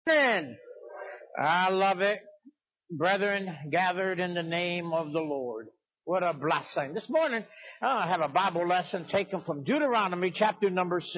Amen. I love it. Brethren, gathered in the name of the Lord. What a blessing. This morning, I have a Bible lesson taken from Deuteronomy chapter number 6.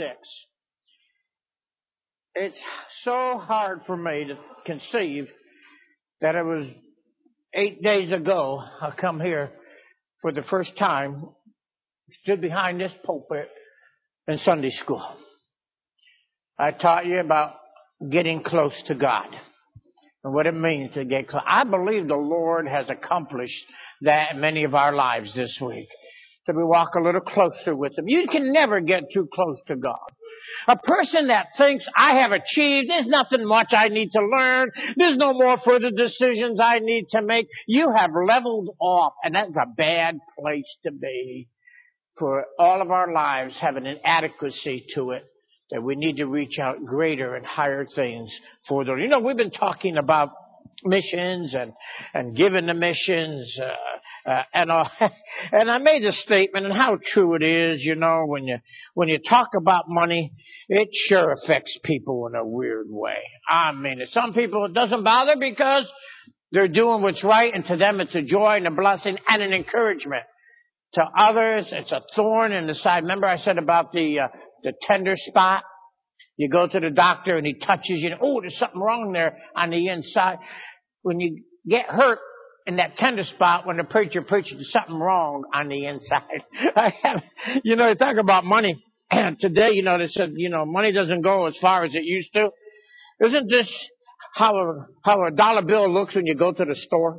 It's so hard for me to conceive that it was 8 days ago I come here for the first time, stood behind this pulpit in Sunday school. I taught you about getting close to God and what it means to get close. I believe the Lord has accomplished that in many of our lives this week. So we walk a little closer with Him. You can never get too close to God. A person that thinks, I have achieved, there's nothing much I need to learn, there's no more further decisions I need to make, you have leveled off, and that's a bad place to be. For all of our lives have an inadequacy to it, that we need to reach out greater and higher things for them. You know, we've been talking about missions and giving the missions, and all. And I made a statement, and how true it is, you know, when you talk about money, it sure affects people in a weird way. I mean, some people it doesn't bother because they're doing what's right, and to them it's a joy and a blessing and an encouragement. To others, it's a thorn in the side. Remember I said about the tender spot? You go to the doctor and he touches you. Oh, there's something wrong there on the inside. When you get hurt in that tender spot, when the preacher preaches, there's something wrong on the inside. You know, you talk about money. Today, you know, they said, you know, money doesn't go as far as it used to. Isn't this how a dollar bill looks when you go to the store?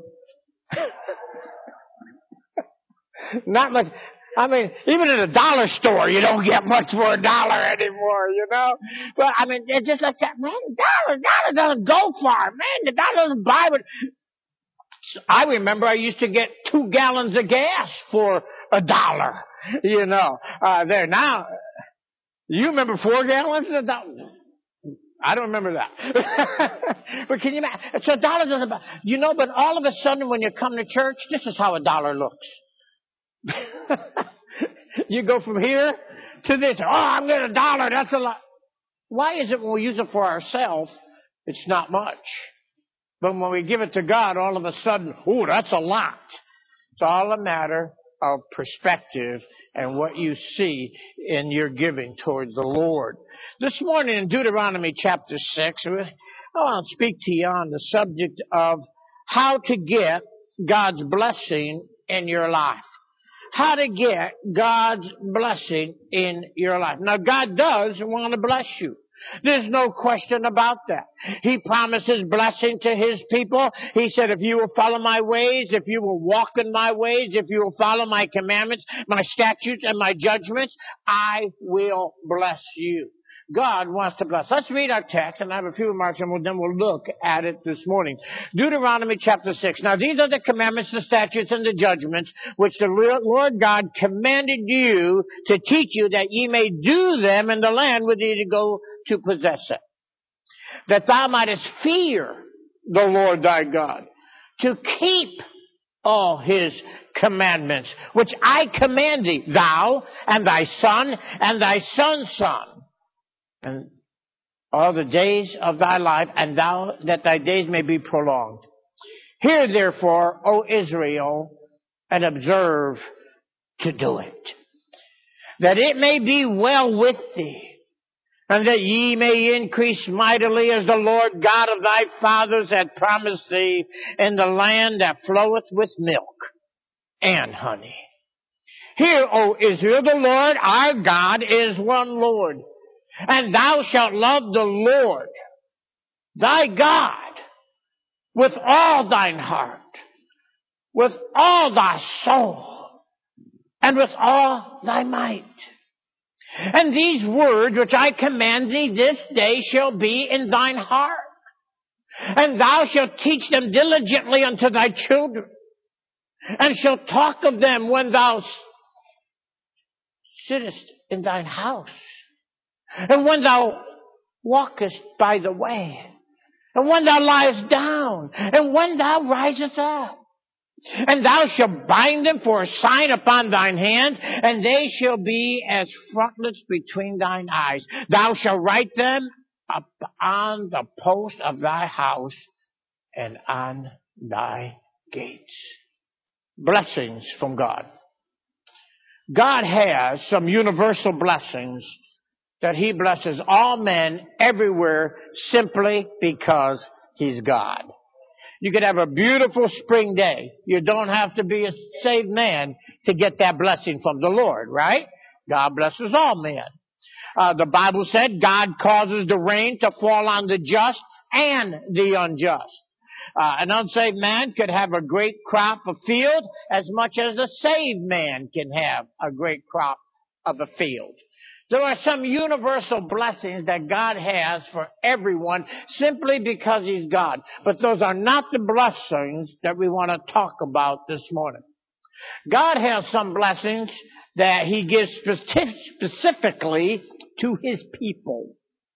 Not much. I mean, even in a dollar store, you don't get much for $1 anymore, you know? But, I mean, it's just like that, man, dollar doesn't go far, man. The dollar doesn't buy what... I remember I used to get 2 gallons of gas for $1, you know. There, now, you remember 4 gallons of $1? I don't remember that. But can you imagine? So $1 doesn't buy... You know, but all of a sudden when you come to church, this is how $1 looks. You go from here to this. Oh, I'm getting $1. That's a lot. Why is it when we use it for ourselves, it's not much? But when we give it to God, all of a sudden, oh, that's a lot. It's all a matter of perspective and what you see in your giving towards the Lord. This morning in Deuteronomy chapter 6, I want to speak to you on the subject of how to get God's blessing in your life. How to get God's blessing in your life. Now, God does want to bless you. There's no question about that. He promises blessing to His people. He said, if you will follow my ways, if you will walk in my ways, if you will follow my commandments, my statutes, and my judgments, I will bless you. God wants to bless. Let's read our text, and I have a few remarks, and then we'll look at it this morning. Deuteronomy chapter 6. Now, these are the commandments, the statutes, and the judgments, which the Lord God commanded you to teach you, that ye may do them in the land whither ye go to possess it. That thou mightest fear the Lord thy God, to keep all His commandments, which I command thee, thou and thy son and thy son's son, and all the days of thy life, and thou that thy days may be prolonged. Hear therefore, O Israel, and observe to do it, that it may be well with thee, and that ye may increase mightily, as the Lord God of thy fathers hath promised thee, in the land that floweth with milk and honey. Hear, O Israel, the Lord our God is one Lord. And thou shalt love the Lord thy God with all thine heart, with all thy soul, and with all thy might. And these words which I command thee this day shall be in thine heart, and thou shalt teach them diligently unto thy children, and shalt talk of them when thou sittest in thine house, and when thou walkest by the way, and when thou liest down, and when thou risest up. And thou shalt bind them for a sign upon thine hand, and they shall be as frontlets between thine eyes. Thou shalt write them upon the post of thy house and on thy gates. Blessings from God. God has some universal blessings that He blesses all men everywhere simply because He's God. You could have a beautiful spring day. You don't have to be a saved man to get that blessing from the Lord, right? God blesses all men. The Bible said God causes the rain to fall on the just and the unjust. An unsaved man could have a great crop of field as much as a saved man can have a great crop of a field. There are some universal blessings that God has for everyone simply because He's God. But those are not the blessings that we want to talk about this morning. God has some blessings that He gives specifically to His people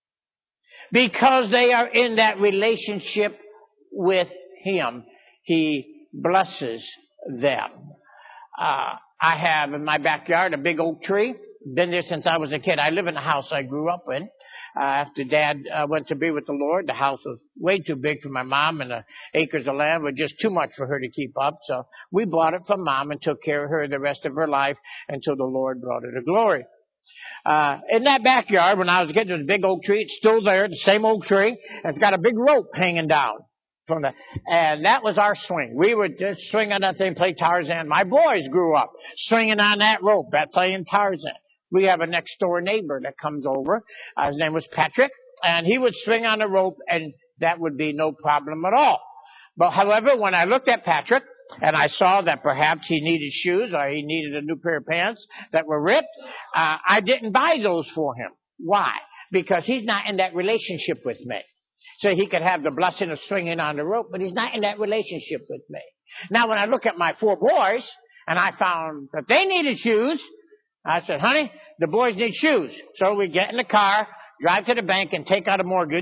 because they are in that relationship with Him. He blesses them. I have in my backyard a big oak tree. Been there since I was a kid. I live in the house I grew up in. After Dad went to be with the Lord, the house was way too big for my mom, and the acres of land were just too much for her to keep up. So we bought it from Mom and took care of her the rest of her life until the Lord brought her to glory. In that backyard, when I was a kid, there was a big oak tree. It's still there, the same oak tree. And it's got a big rope hanging down from and that was our swing. We would just swing on that thing, play Tarzan. My boys grew up swinging on that rope, playing Tarzan. We have a next door neighbor that comes over. His name was Patrick, and he would swing on the rope, and that would be no problem at all. But however, when I looked at Patrick, and I saw that perhaps he needed shoes or he needed a new pair of pants that were ripped, I didn't buy those for him. Why? Because he's not in that relationship with me. So he could have the blessing of swinging on the rope, but he's not in that relationship with me. Now, when I look at my 4 boys, and I found that they needed shoes, I said, honey, the boys need shoes. So we get in the car, drive to the bank, and take out a mortgage.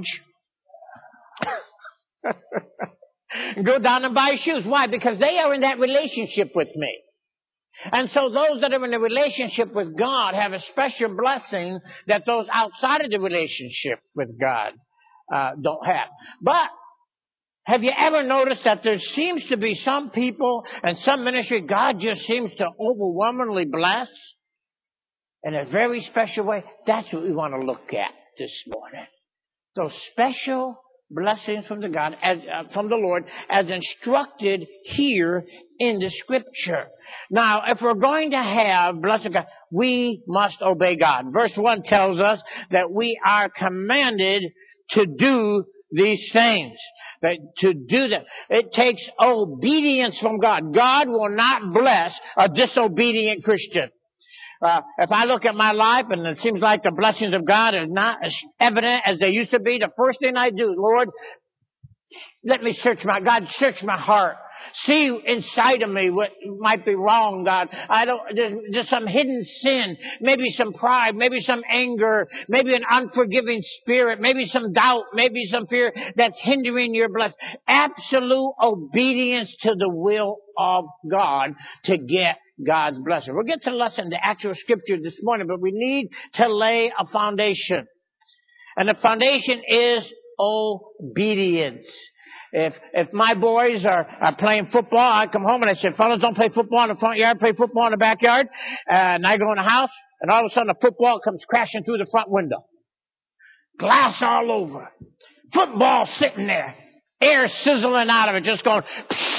And go down and buy shoes. Why? Because they are in that relationship with me. And so those that are in a relationship with God have a special blessing that those outside of the relationship with God don't have. But have you ever noticed that there seems to be some people and some ministry God just seems to overwhelmingly bless in a very special way? That's what we want to look at this morning. Those special blessings from from the Lord as instructed here in the Scripture. Now, if we're going to have blessing God, we must obey God. Verse 1 tells us that we are commanded to do these things. That to do that, it takes obedience from God. God will not bless a disobedient Christian. If I look at my life and it seems like the blessings of God are not as evident as they used to be, the first thing I do, Lord, let me search my heart. See inside of me what might be wrong, God. There's some hidden sin, maybe some pride, maybe some anger, maybe an unforgiving spirit, maybe some doubt, maybe some fear that's hindering your blessing. Absolute obedience to the will of God to get God's blessing. We'll get to the lesson, the actual Scripture this morning, but we need to lay a foundation. And the foundation is obedience. If my boys are playing football, I come home and I say, fellas, don't play football in the front yard, play football in the backyard. And I go in the house, and all of a sudden the football comes crashing through the front window. Glass all over. Football sitting there. Air sizzling out of it, just going...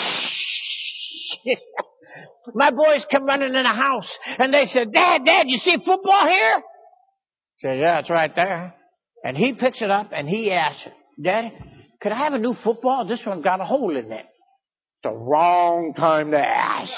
My boys come running in the house, and they said, Dad, you see football here? I said, yeah, it's right there. And he picks it up, and he asks, Daddy, could I have a new football? This one's got a hole in it. It's the wrong time to ask.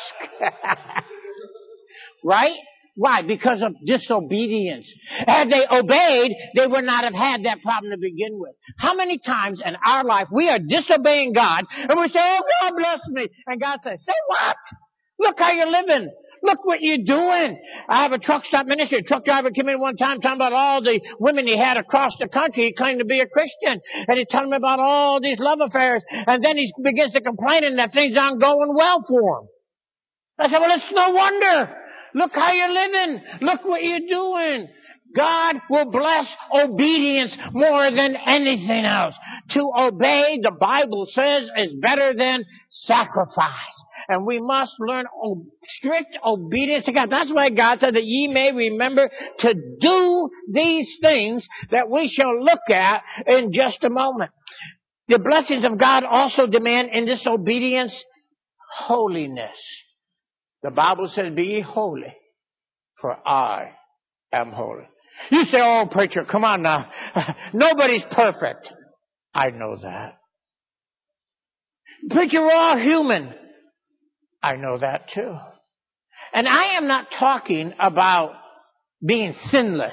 Right? Why? Because of disobedience. Had they obeyed, they would not have had that problem to begin with. How many times in our life we are disobeying God, and we say, oh, God bless me. And God says, say what? Look how you're living. Look what you're doing. I have a truck stop ministry. A truck driver came in one time talking about all the women he had across the country. He claimed to be a Christian. And he told me about all these love affairs. And then he begins to complain that things aren't going well for him. I said, well, it's no wonder. Look how you're living. Look what you're doing. God will bless obedience more than anything else. To obey, the Bible says, is better than sacrifice. And we must learn strict obedience to God. That's why God said that ye may remember to do these things that we shall look at in just a moment. The blessings of God also demand in this obedience holiness. The Bible says, be ye holy, for I am holy. You say, oh, preacher, come on now. Nobody's perfect. I know that. Preacher, we're all human. I know that too. And I am not talking about being sinless.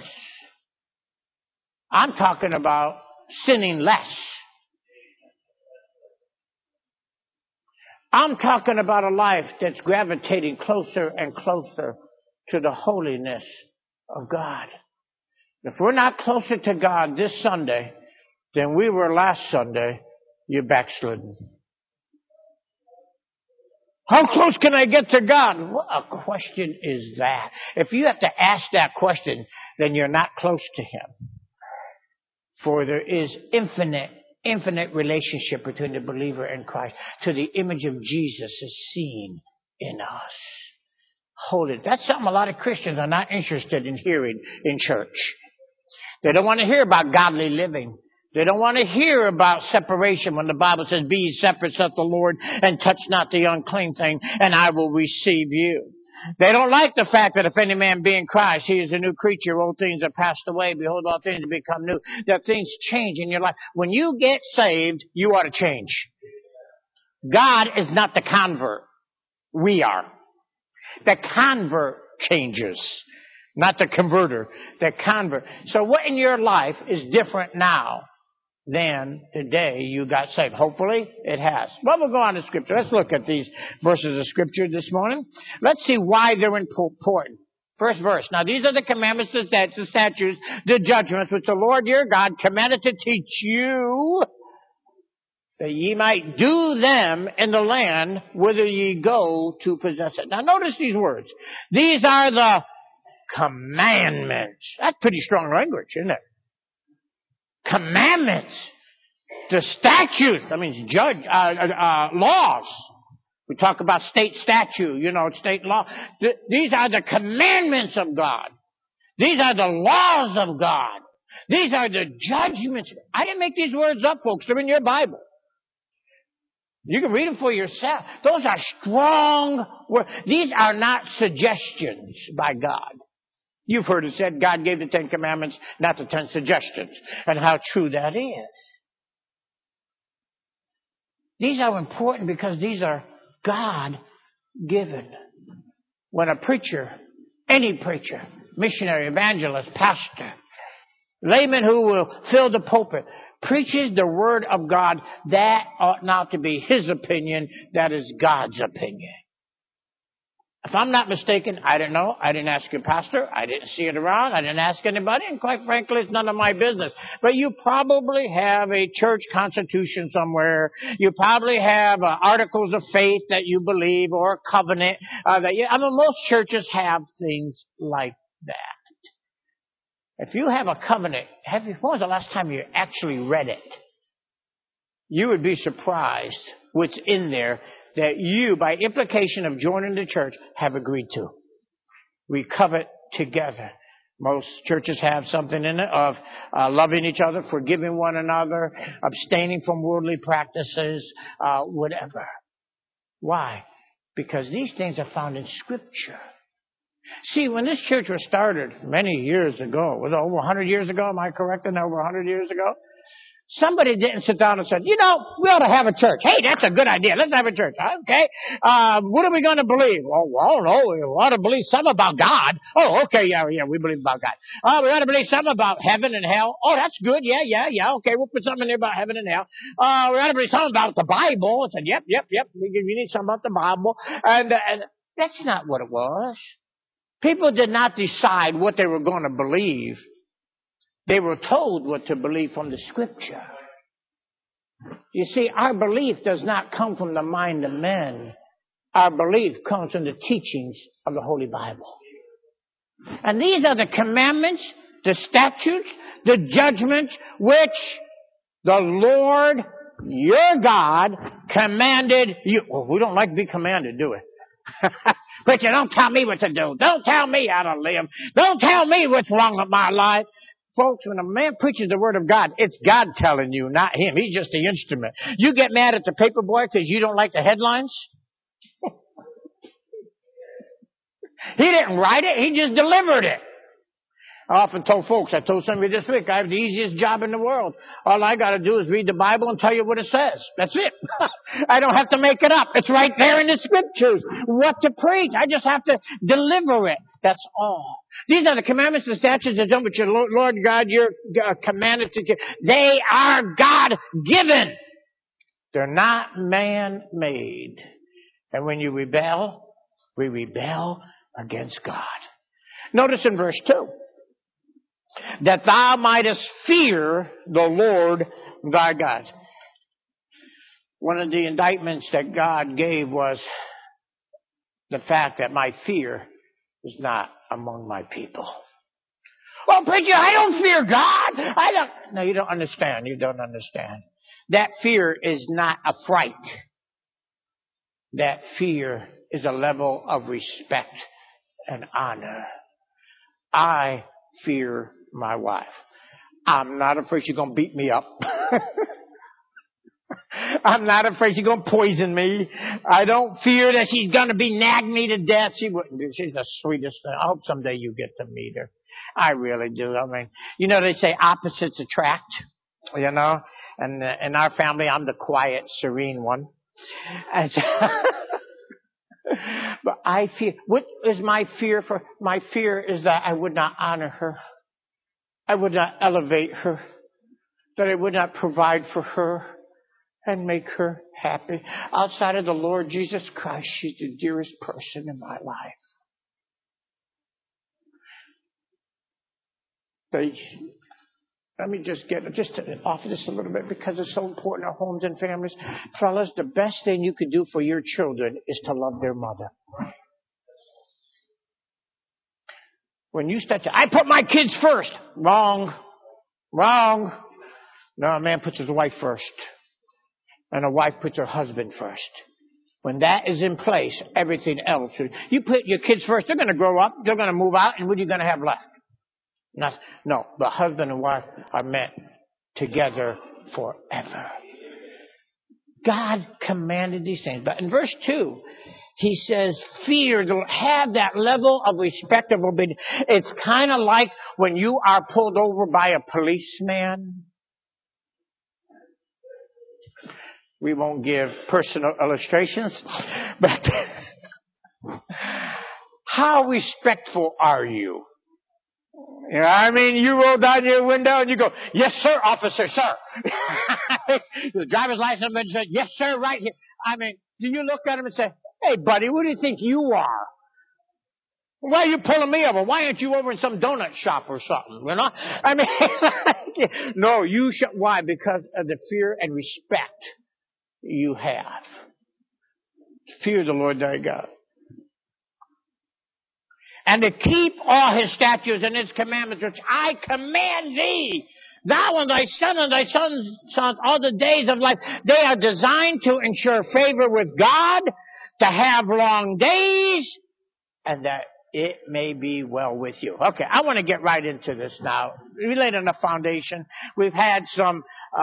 I'm talking about sinning less. I'm talking about a life that's gravitating closer and closer to the holiness of God. If we're not closer to God this Sunday than we were last Sunday, you're backslidden. How close can I get to God? What a question is that? If you have to ask that question, then you're not close to Him. For there is infinite relationship between the believer and Christ. To the image of Jesus is seen in us. Holy. That's something a lot of Christians are not interested in hearing in church. They don't want to hear about godly living. They don't want to hear about separation when the Bible says, be ye separate, saith the Lord, and touch not the unclean thing, and I will receive you. They don't like the fact that if any man be in Christ, he is a new creature. Old things are passed away. Behold, all things have become new. That things change in your life. When you get saved, you ought to change. God is not the convert. We are. The convert changes. Not the converter, the convert. So what in your life is different now than the day you got saved? Hopefully it has. Well, we'll go on to Scripture. Let's look at these verses of Scripture this morning. Let's see why they're important. First verse. Now these are the commandments, the statutes, the judgments which the Lord your God commanded to teach you, that ye might do them in the land whither ye go to possess it. Now notice these words. These are the commandments. That's pretty strong language, isn't it? Commandments. The statutes. That means laws. We talk about state statute, state law. These are the commandments of God. These are the laws of God. These are the judgments. I didn't make these words up, folks. They're in your Bible. You can read them for yourself. Those are strong words. These are not suggestions by God. You've heard it said God gave the 10 Commandments, not the 10 suggestions. And how true that is. These are important because these are God-given. When a preacher, any preacher, missionary, evangelist, pastor, layman who will fill the pulpit, preaches the Word of God, that ought not to be his opinion, that is God's opinion. If I'm not mistaken, I don't know. I didn't ask your pastor. I didn't see it around. I didn't ask anybody. And quite frankly, it's none of my business. But you probably have a church constitution somewhere. You probably have articles of faith that you believe or a covenant. Most churches have things like that. If you have a covenant, when was the last time you actually read it? You would be surprised what's in there that you, by implication of joining the church, have agreed to. We covet together. Most churches have something in it of loving each other, forgiving one another, abstaining from worldly practices, whatever. Why? Because these things are found in Scripture. See, when this church was started many years ago, was it over 100 years ago? Am I correct in over 100 years ago? Somebody didn't sit down and said, we ought to have a church. Hey, that's a good idea. Let's have a church. Okay. What are we going to believe? Well, I don't know. We ought to believe something about God. Oh, okay. Yeah, we believe about God. We ought to believe something about heaven and hell. Oh, that's good. Yeah. Okay. We'll put something in there about heaven and hell. We ought to believe something about the Bible. I said, yep. We need something about the Bible. And that's not what it was. People did not decide what they were going to believe. They were told what to believe from the Scripture. You see, our belief does not come from the mind of men. Our belief comes from the teachings of the Holy Bible. And these are the commandments, the statutes, the judgments which the Lord your God commanded you. Well, we don't like to be commanded, do we? Preacher, don't tell me what to do. Don't tell me how to live. Don't tell me what's wrong with my life. Folks, when a man preaches the word of God, it's God telling you, not him. He's just the instrument. You get mad at the paper boy because you don't like the headlines? He didn't write it. He just delivered it. I often told folks, I told somebody this week, I have the easiest job in the world. All I got to do is read the Bible and tell you what it says. That's it. I don't have to make it up. It's right there in the scriptures. What to preach. I just have to deliver it. That's all. These are the commandments and statutes that done with your Lord God, you're commanded to do. They are God-given. They're not man-made. And when you rebel, we rebel against God. Notice in verse 2. That thou mightest fear the Lord thy God. One of the indictments that God gave was the fact that my fear is not among my people. Well, preacher, I don't fear God. No, you don't understand. You don't understand. That fear is not a fright. That fear is a level of respect and honor. I fear my wife. I'm not afraid she's going to beat me up. I'm not afraid she's going to poison me. I don't fear that she's going to be nagging me to death. She wouldn't do. She's the sweetest thing. I hope someday you get to meet her. I really do. I mean, you know, they say opposites attract, you know, and in our family, I'm the quiet, serene one. And so, but I fear, what is my fear for? My fear is that I would not honor her. I would not elevate her, that I would not provide for her and make her happy. Outside of the Lord Jesus Christ, she's the dearest person in my life. Let me just offer this a little bit because it's so important in our homes and families. Fellas, the best thing you could do for your children is to love their mother. When you start to, I put my kids first. Wrong. No, a man puts his wife first. And a wife puts her husband first. When that is in place, everything else. You put your kids first, they're going to grow up, they're going to move out, and what are you going to have left? Nothing. No, but husband and wife are meant together forever. God commanded these things. But in verse 2, he says, fear, have that level of respect of obedience. It's kind of like when you are pulled over by a policeman. We won't give personal illustrations, but how respectful are you? You know, I mean, you roll down your window and you go, yes, sir, officer, sir. The driver's license said, yes, sir, right here. I mean, do you look at him and say, hey, buddy, what do you think you are? Why are you pulling me over? Why aren't you over in some donut shop or something? You know? I mean, no, you should. Why? Because of the fear and respect you have. Fear the Lord thy God. And to keep all his statutes and his commandments, which I command thee, thou and thy son and thy son's sons, all the days of life. They are designed to ensure favor with God, to have long days, and that it may be well with you. Okay, I want to get right into this now. We laid on a foundation. We've had some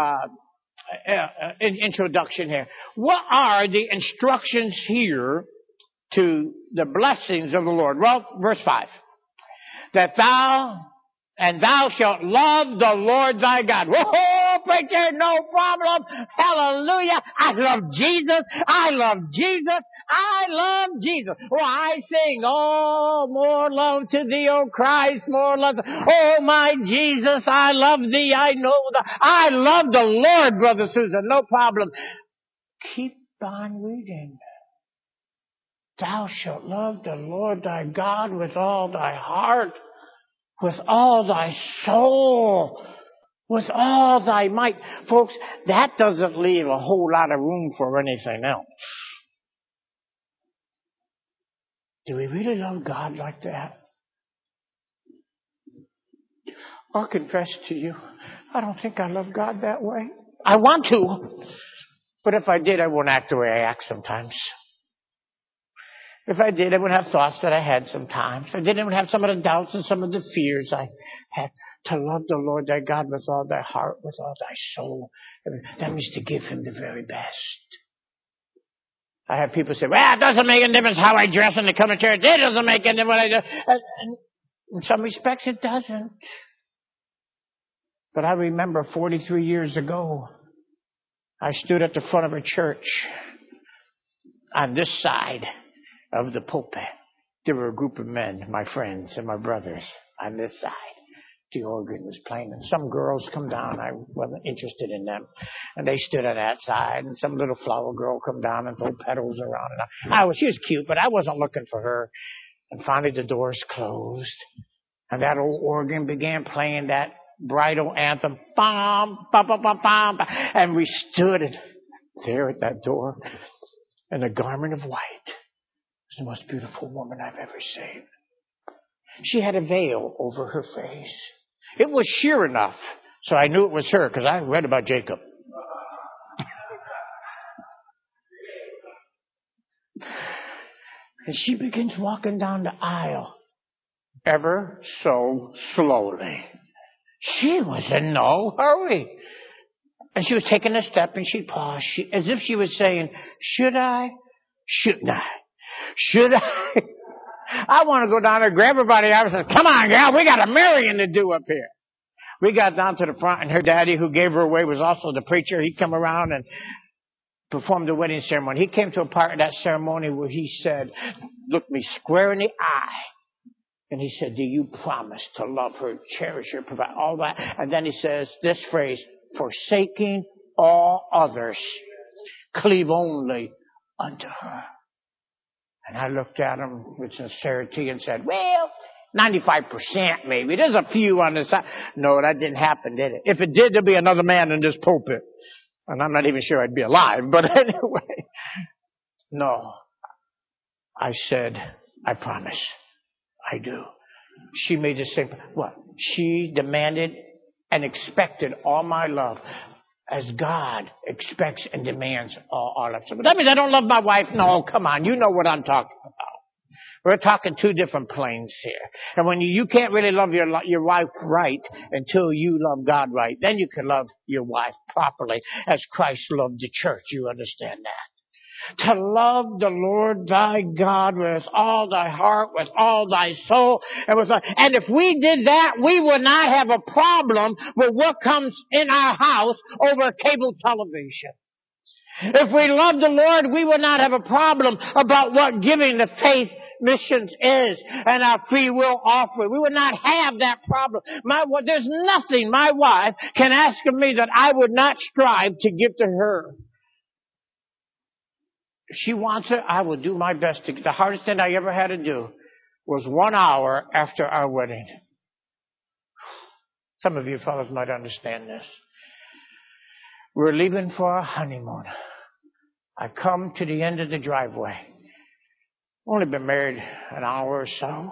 introduction here. What are the instructions here to the blessings of the Lord? Well, verse 5. That thou shalt love the Lord thy God. Whoa, preacher, no problem. Hallelujah. I love Jesus. I love Jesus. I love Jesus. Oh, I sing, oh, more love to thee, oh Christ, more love. Oh, my Jesus, I love thee. I love the Lord, Brother Susan. No problem. Keep on reading. Thou shalt love the Lord thy God with all thy heart, with all thy soul, with all thy might. Folks, that doesn't leave a whole lot of room for anything else. Do we really love God like that? I'll confess to you, I don't think I love God that way. I want to, but if I did, I wouldn't act the way I act sometimes. If I did, I would have thoughts that I had sometimes. If I did, I would have some of the doubts and some of the fears I had. To love the Lord thy God with all thy heart, with all thy soul. That means to give him the very best. I have people say, well, it doesn't make any difference how I dress when I come to church. It doesn't make any difference what I do. And in some respects, it doesn't. But I remember 43 years ago, I stood at the front of a church on this side of the pulpit. There were a group of men, my friends and my brothers, on this side. The organ was playing, and some girls come down. I wasn't interested in them, and they stood on that side. And some little flower girl come down and throw petals around. And she was cute, but I wasn't looking for her. And finally, the doors closed, and that old organ began playing that bridal anthem, bam, bam, bam, bam, bam, and we stood there at that door in a garment of white. It was the most beautiful woman I've ever seen. She had a veil over her face. It was sheer enough, so I knew it was her because I read about Jacob. And she begins walking down the aisle ever so slowly. She was in no hurry. And she was taking a step and she paused, as if she was saying, should I? Shouldn't I? Should I? I want to go down there, grab her by the arm and say, come on, gal, we got a marrying to do up here. We got down to the front, and her daddy, who gave her away, was also the preacher. He come around and performed the wedding ceremony. He came to a part of that ceremony where he said, looked me square in the eye, and he said, do you promise to love her, cherish her, provide all that? And then he says this phrase, forsaking all others, cleave only unto her. And I looked at him with sincerity and said, well, 95% maybe. There's a few on the side. No, that didn't happen, did it? If it did, there'd be another man in this pulpit. And I'm not even sure I'd be alive. But anyway, no. I said, I promise. I do. She made the same. What? She demanded and expected all my love, as God expects and demands all our love. So that means I don't love my wife? No, come on. You know what I'm talking about. We're talking two different planes here. And when you can't really love your wife right until you love God right, then you can love your wife properly as Christ loved the church. You understand that? To love the Lord thy God with all thy heart, with all thy soul, and if we did that, we would not have a problem with what comes in our house over cable television. If we love the Lord, we would not have a problem about what giving the faith missions is and our free will offering. We would not have that problem. There's nothing my wife can ask of me that I would not strive to give to her. If she wants it, I will do my best. The hardest thing I ever had to do was 1 hour after our wedding. Some of you fellows might understand this. We're leaving for our honeymoon. I come to the end of the driveway. Only been married an hour or so.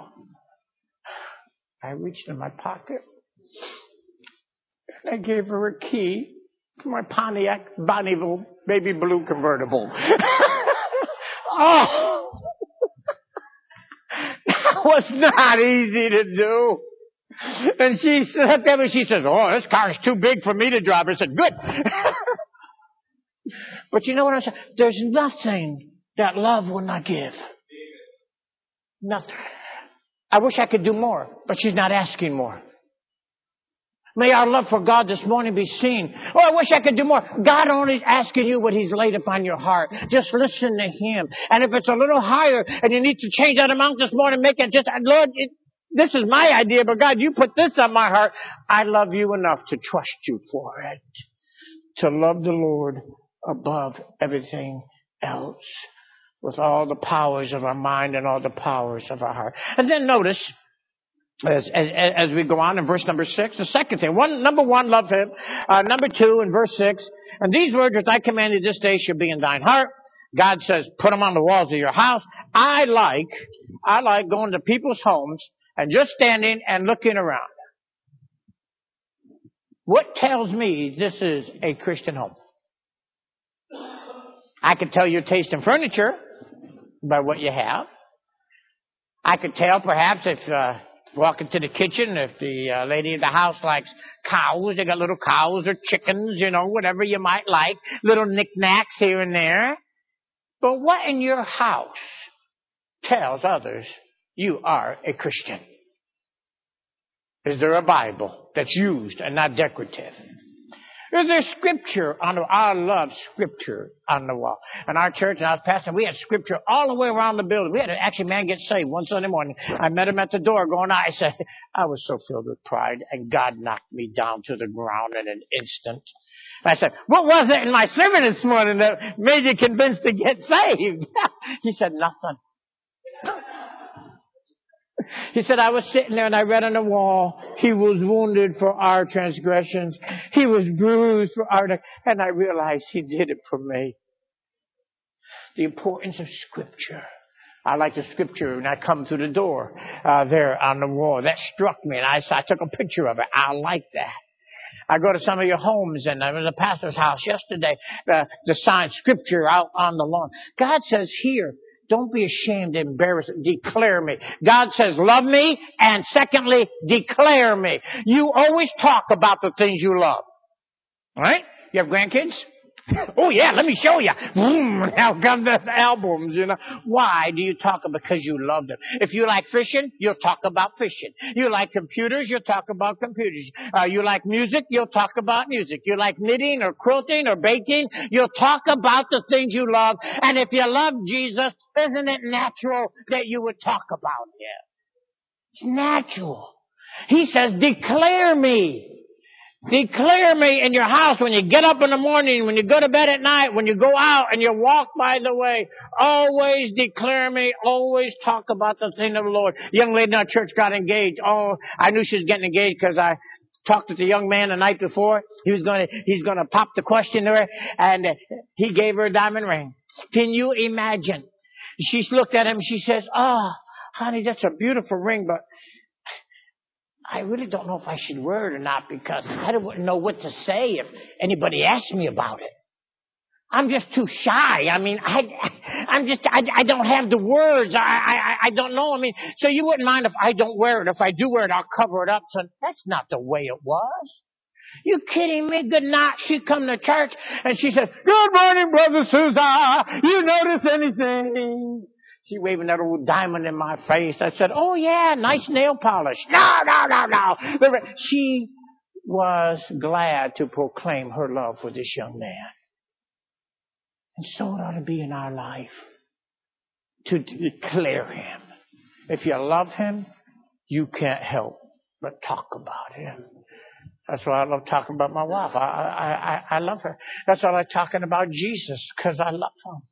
I reached in my pocket and I gave her a key for my Pontiac Bonneville baby blue convertible. Oh, that was not easy to do. And she looked at me, she says, oh, this car is too big for me to drive. I said, good. But you know what I'm saying? There's nothing that love will not give. Nothing. I wish I could do more, but she's not asking more. May our love for God this morning be seen. Oh, I wish I could do more. God only asking you what He's laid upon your heart. Just listen to Him. And if it's a little higher and you need to change that amount this morning, make it just, Lord, this is my idea, but God, you put this on my heart. I love you enough to trust you for it. To love the Lord above everything else with all the powers of our mind and all the powers of our heart. And then notice, as we go on in verse number 6, the second thing. Number one, love Him. Number 2, in verse 6, and these words which I command you this day shall be in thine heart. God says, put them on the walls of your house. I like going to people's homes and just standing and looking around. What tells me this is a Christian home? I could tell your taste in furniture by what you have. I could tell perhaps if walk into the kitchen, if the lady in the house likes cows, they got little cows or chickens, whatever you might like, little knickknacks here and there. But what in your house tells others you are a Christian? Is there a Bible that's used and not decorative? Is there scripture I love scripture on the wall. In our church, and I was pastor, we had scripture all the way around the building. We had actually a man get saved one Sunday morning. I met him at the door going out. I said, I was so filled with pride, and God knocked me down to the ground in an instant. I said, what was it in my sermon this morning that made you convinced to get saved? He said, nothing. He said, I was sitting there and I read on the wall, He was wounded for our transgressions. He was bruised for our... And I realized He did it for me. The importance of Scripture. I like the Scripture when I come through the door there on the wall. That struck me and I took a picture of it. I like that. I go to some of your homes, and I was at a pastor's house yesterday, the sign Scripture out on the lawn. God says here, don't be ashamed, embarrassed, declare me. God says, love me, and secondly, declare me. You always talk about the things you love. All right? You have grandkids? Oh yeah, let me show you. Now come the albums, Why do you talk? Because you love them. If you like fishing, you'll talk about fishing. You like computers, you'll talk about computers. You like music, you'll talk about music. You like knitting or quilting or baking, you'll talk about the things you love. And if you love Jesus, isn't it natural that you would talk about Him? It's natural. He says, declare me. Declare me in your house when you get up in the morning, when you go to bed at night, when you go out and you walk by the way. Always declare me. Always talk about the thing of the Lord. A young lady in our church got engaged. Oh, I knew she was getting engaged because I talked to the young man the night before. He's going to pop the question to her, and he gave her a diamond ring. Can you imagine? She looked at him. She says, "Oh, honey, that's a beautiful ring, but I really don't know if I should wear it or not because I don't know what to say if anybody asks me about it. I'm just too shy. I mean, I don't have the words. I don't know. I mean, so you wouldn't mind if I don't wear it. If I do wear it, I'll cover it up." So that's not the way it was. You kidding me? Good night. She come to church and she said, "Good morning, Brother Susan. You notice anything?" She waving that old diamond in my face. I said, "Oh yeah, nice nail polish." No. She was glad to proclaim her love for this young man. And so it ought to be in our life to declare Him. If you love Him, you can't help but talk about Him. That's why I love talking about my wife. I love her. That's why I like talking about Jesus, because I love Him.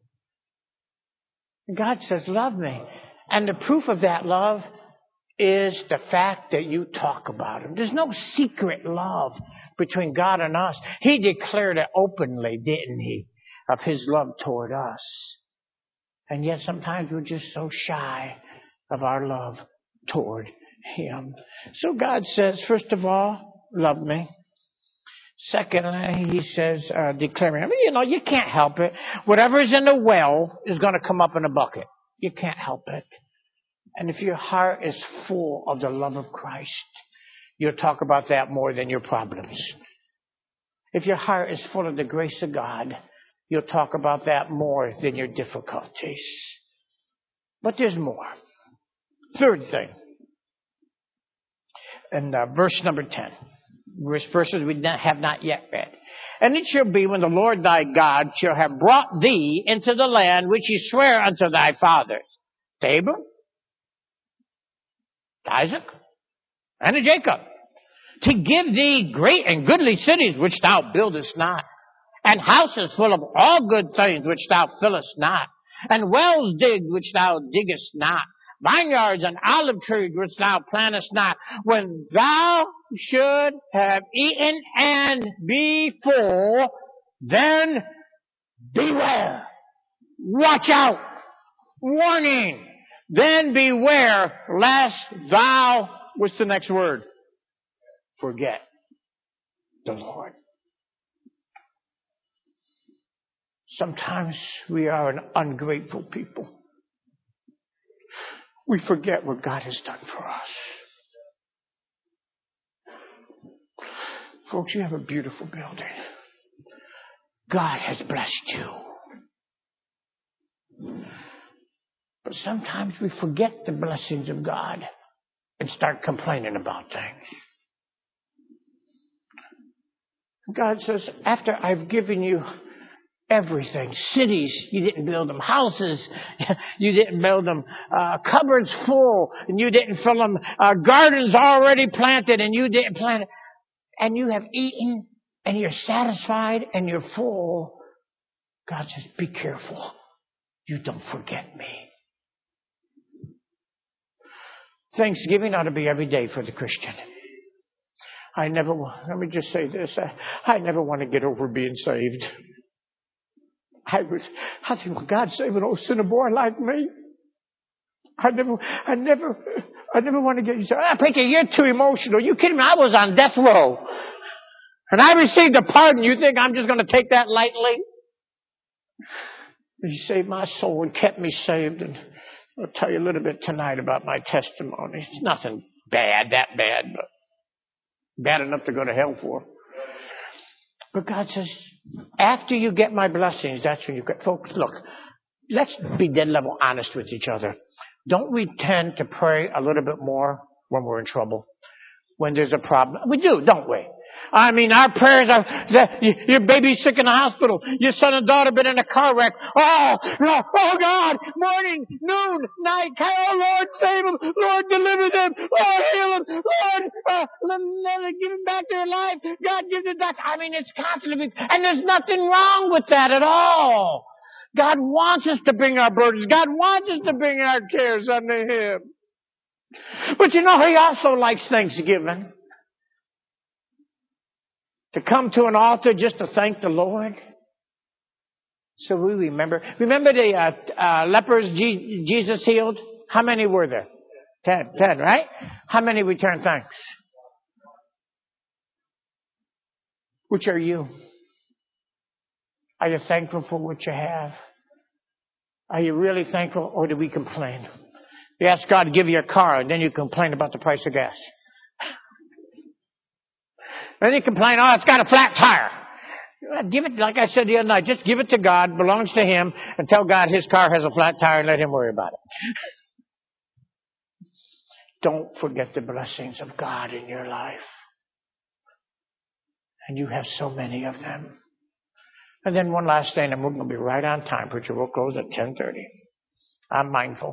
God says, love me. And the proof of that love is the fact that you talk about Him. There's no secret love between God and us. He declared it openly, didn't He, of His love toward us. And yet sometimes we're just so shy of our love toward Him. So God says, first of all, love me. Secondly, He says, declare me. I mean, you can't help it. Whatever is in the well is going to come up in a bucket. You can't help it. And if your heart is full of the love of Christ, you'll talk about that more than your problems. If your heart is full of the grace of God, you'll talk about that more than your difficulties. But there's more. Third thing. In verse number 10. Verses we have not yet read. And it shall be when the Lord thy God shall have brought thee into the land which He sware unto thy fathers, to Abraham, to Isaac, and to Jacob, to give thee great and goodly cities which thou buildest not, and houses full of all good things which thou fillest not, and wells digged which thou diggest not, vineyards and olive trees which thou plantest not. When thou should have eaten and be full, then beware. Watch out. Warning. Then beware lest thou, what's the next word? Forget. the Lord. Sometimes we are an ungrateful people. We forget what God has done for us. Folks, you have a beautiful building. God has blessed you. But sometimes we forget the blessings of God and start complaining about things. God says, after I've given you everything, cities, you didn't build them, houses, you didn't build them, cupboards full, and you didn't fill them, gardens already planted, and you didn't plant it, and you have eaten, and you're satisfied, and you're full. God says, be careful. You don't forget me. Thanksgiving ought to be every day for the Christian. Let me just say this. I never want to get over being saved. I think, well, God save an old sinner boy like me. I never want to get you saved. Preacher, you're too emotional. You kidding me? I was on death row. And I received a pardon. You think I'm just going to take that lightly? He saved my soul and kept me saved. And I'll tell you a little bit tonight about my testimony. It's nothing that bad, but bad enough to go to hell for. But God says, after you get my blessings, that's when you get. Folks, look, let's be dead level honest with each other. Don't we tend to pray a little bit more when we're in trouble? When there's a problem? We do, don't we? I mean, our prayers are that your baby's sick in the hospital. Your son and daughter been in a car wreck. Oh, no, oh God, morning, noon, night. Oh Lord, save them. Lord, deliver them. Lord, heal them. Lord, let them give them back their life. God, give them back. I mean, it's constantly, and there's nothing wrong with that at all. God wants us to bring our burdens. God wants us to bring our cares unto Him. But you know, He also likes Thanksgiving. To come to an altar just to thank the Lord. So we remember. Remember the lepers Jesus healed? How many were there? 10, right? How many returned thanks? Which are you? Are you thankful for what you have? Are you really thankful, or do we complain? You ask God to give you a car, and then you complain about the price of gas. Then you complain, oh, it's got a flat tire. Give it, like I said the other night, just give it to God, belongs to Him, and tell God His car has a flat tire and let Him worry about it. Don't forget the blessings of God in your life. And you have so many of them. And then one last thing, and we're going to be right on time, preacher. We'll close at 10:30. I'm mindful.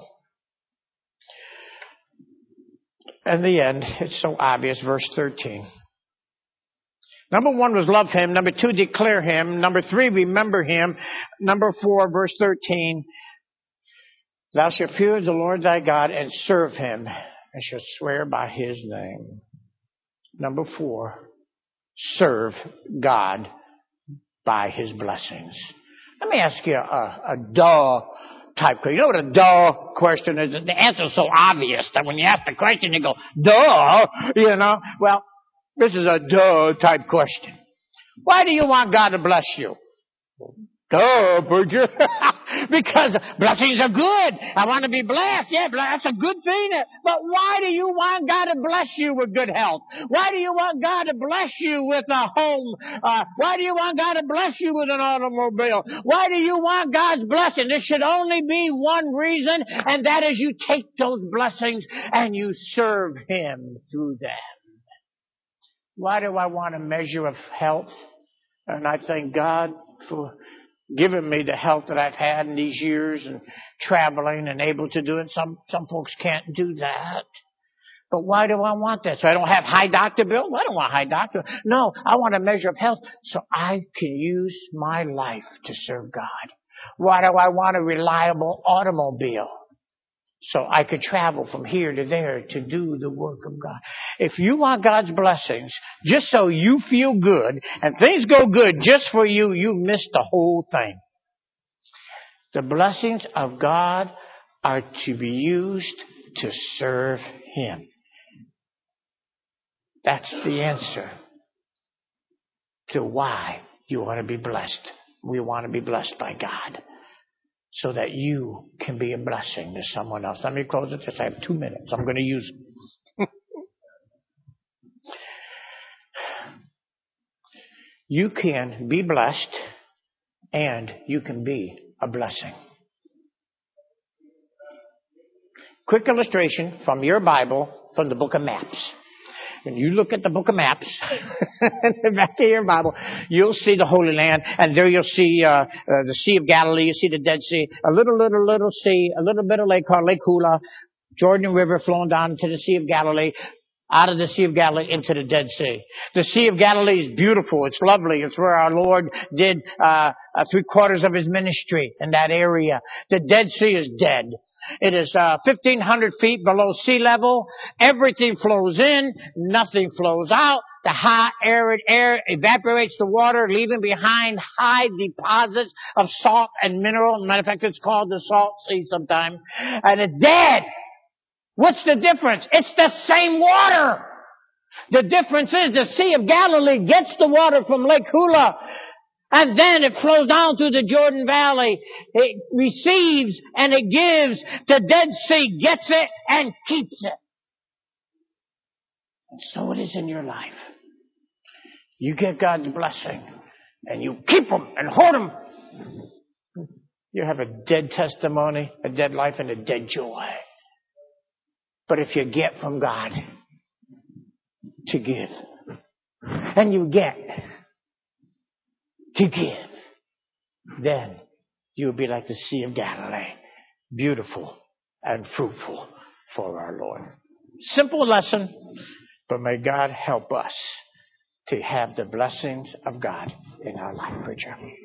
In the end, it's so obvious, verse 13. Number 1 was love Him. Number 2, declare Him. Number 3, remember Him. Number 4, verse 13, thou shalt fear the Lord thy God and serve Him, and shalt swear by His name. Number 4, serve God by His blessings. Let me ask you a duh type question. You know what a duh question is? The answer is so obvious that when you ask the question, you go, duh, you know. Well, this is a duh type question. Why do you want God to bless you? Duh, preacher. Because blessings are good. I want to be blessed. Yeah, that's a good thing. But why do you want God to bless you with good health? Why do you want God to bless you with a home? Why do you want God to bless you with an automobile? Why do you want God's blessing? There should only be one reason, and that is you take those blessings and you serve Him through them. Why do I want a measure of health? And I thank God for giving me the health that I've had in these years and traveling and able to do it. Some folks can't do that. But why do I want that? So I don't have high doctor bill? I don't want high doctor. No, I want a measure of health so I can use my life to serve God. Why do I want a reliable automobile? So I could travel from here to there to do the work of God. If you want God's blessings, just so you feel good and things go good just for you, you missed the whole thing. The blessings of God are to be used to serve Him. That's the answer. to why you want to be blessed. We want to be blessed by God so that you can be a blessing to someone else. Let me close it. I have 2 minutes. I'm going to use it. You can be blessed and you can be a blessing. Quick illustration from your Bible, from the book of maps. When you look at the book of maps, in the back of your Bible, you'll see the Holy Land, and there you'll see the Sea of Galilee, you see the Dead Sea, a little sea, a little bit of lake called Lake Hula, Jordan River flowing down into the Sea of Galilee, out of the Sea of Galilee into the Dead Sea. The Sea of Galilee is beautiful. It's lovely. It's where our Lord did 3/4 of his ministry in that area. The Dead Sea is dead. It is 1,500 feet below sea level. Everything flows in. Nothing flows out. The hot, arid air evaporates the water, leaving behind high deposits of salt and mineral. Matter of fact, it's called the Salt Sea sometimes. And it's dead. What's the difference? It's the same water. The difference is the Sea of Galilee gets the water from Lake Hula, and then it flows down through the Jordan Valley. It receives and it gives. The Dead Sea gets it and keeps it. And so it is in your life. You get God's blessing and you keep them and hold them. You have a dead testimony, a dead life, and a dead joy. But if you get from God to give, and you get to give, then you'll be like the Sea of Galilee, beautiful and fruitful for our Lord. Simple lesson, but may God help us to have the blessings of God in our life, preacher.